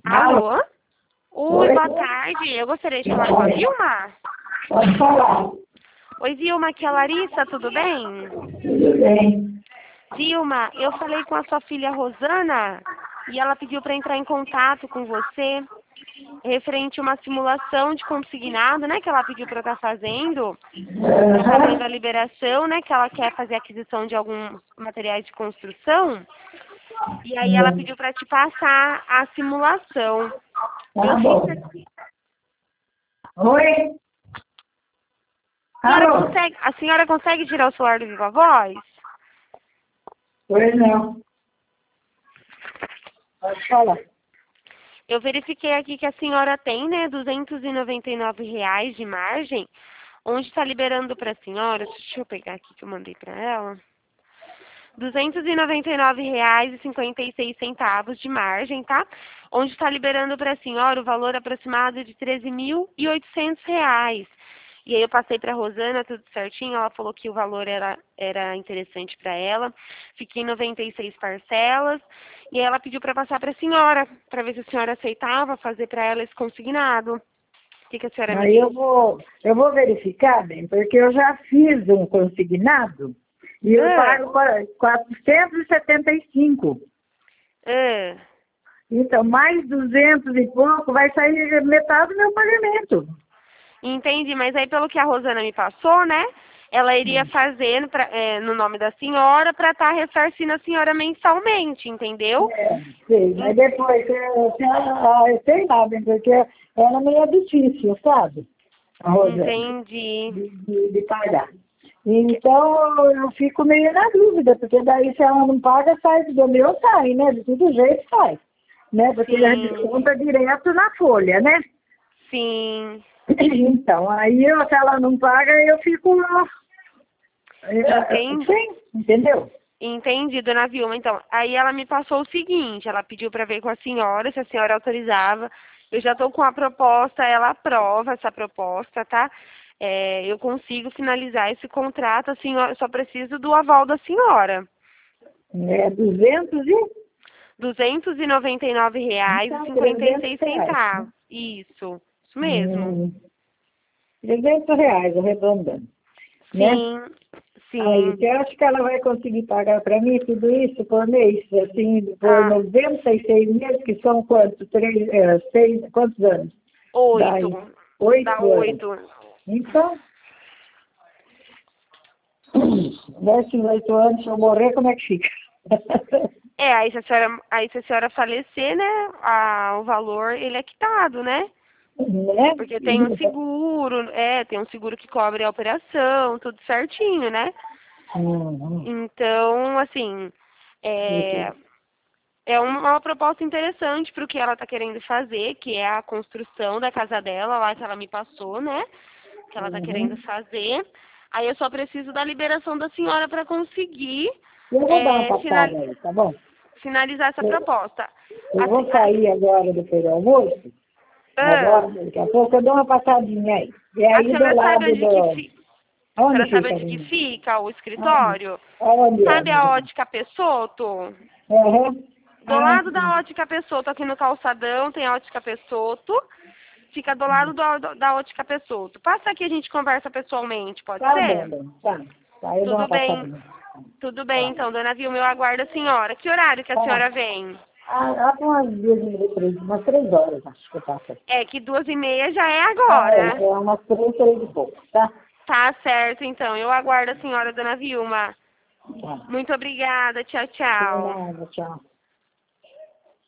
Alô? Oi, Oi, boa tarde. Eu gostaria de falar com a Vilma. pode falar. Oi, Vilma, aqui é a Larissa, tudo bem? Tudo bem. Vilma, eu falei com a sua filha Rosana e ela pediu para entrar em contato com você referente a uma simulação de consignado, né, que ela pediu para eu estar fazendo. Ela está vendo a liberação, né, que ela quer fazer aquisição de alguns materiais de construção. E aí ela pediu para te passar a simulação. Tá Eu bom. fiz aqui. Oi? A Alô? a senhora consegue tirar o celular do Viva Voz? Pois não. Pode falar. Eu verifiquei aqui que a senhora tem, né, R$ 299 de margem, onde está liberando para a senhora, deixa eu pegar aqui que eu mandei para ela, R$ 299,56 de margem, tá? Onde está liberando para a senhora o valor aproximado de R$ 13.800. E aí eu passei para a Rosana, tudo certinho, ela falou que o valor era interessante para ela. Fiquei em 96 parcelas. E aí ela pediu para passar para a senhora, para ver se a senhora aceitava fazer para ela esse consignado. O que a senhora me Aí diz? eu vou verificar, bem, porque eu já fiz um consignado e eu Ah, pago 475. ah. Então, mais 200 e pouco vai sair metade do meu pagamento. Entendi, mas aí pelo que a Rosana me passou, né? Ela iria fazer no nome da senhora para estar ressarcindo a senhora mensalmente, entendeu? Sei, mas En- depois, eu sei lá, bem, porque ela é meio difícil, sabe? A Rosana, Entendi. de pagar. Então, eu fico meio na dúvida, porque daí se ela não paga, sai do meu, sai, né? De todo jeito sai, né? Porque já Sim, desconta direto na folha, né? sim. Então, aí se ela não paga, eu fico Entendo. sim, entendeu? Entendi, dona Vilma. Então, aí ela me passou o seguinte, ela pediu para ver com a senhora, se a senhora autorizava. Eu já estou com a proposta, ela aprova essa proposta, tá? Eu consigo finalizar esse contrato, a senhora, eu só preciso do aval da senhora. É 200 e... Então, R$ 299,56. Isso mesmo. Hum, R$ 300, arredondando, né? Sim, Aí, sim. você acha que ela vai conseguir pagar para mim tudo isso por mês? Assim, por Ah, 96 meses, que são quantos? Quantos anos? 8. Daí, Dá 8 anos. 8. Então, nesses 8 anos, se eu morrer, como é que fica? Aí se a senhora falecer, né, o valor, ele é quitado, né? Né? Porque tem um seguro, tem um seguro que cobre a operação, tudo certinho, né? Uhum. Então, assim, é, é uma proposta interessante para o que ela está querendo fazer, que é a construção da casa dela, lá que ela me passou, né? Que ela está querendo Uhum. fazer. Aí eu só preciso da liberação da senhora para conseguir Eu vou dar uma final- passada aí, tá bom? finalizar essa Eu, proposta. eu Assim, vou sair agora depois do almoço. ah, Agora, daqui a pouco, eu dou uma passadinha aí. E a aí, do senhora sabe lado onde que do... a Onde senhora sabe fica, onde que menina? fica o Onde? escritório? Onde é, Sabe a menina? ótica Pessoto? Uhum. Do Ah, lado da ótica Pessoto, aqui no calçadão, tem a ótica Pessoto. Fica do lado da ótica Pessoto. Passa aqui, a gente conversa pessoalmente, pode tá bom, ser? bem. Tá. Tá, eu dou uma Tudo bem. passadinha. Tudo bem, Tá. então, dona Vilma, eu aguardo a senhora. Que horário que a Tá. senhora vem? Ah, tem umas 3 horas, acho que eu passo. É que 2h30 já é É, agora. é umas 3 e pouco, tá? Tá certo, então. Eu aguardo a senhora, dona Vilma. Tá. Muito obrigada. Tchau, Por tchau. nada, tchau.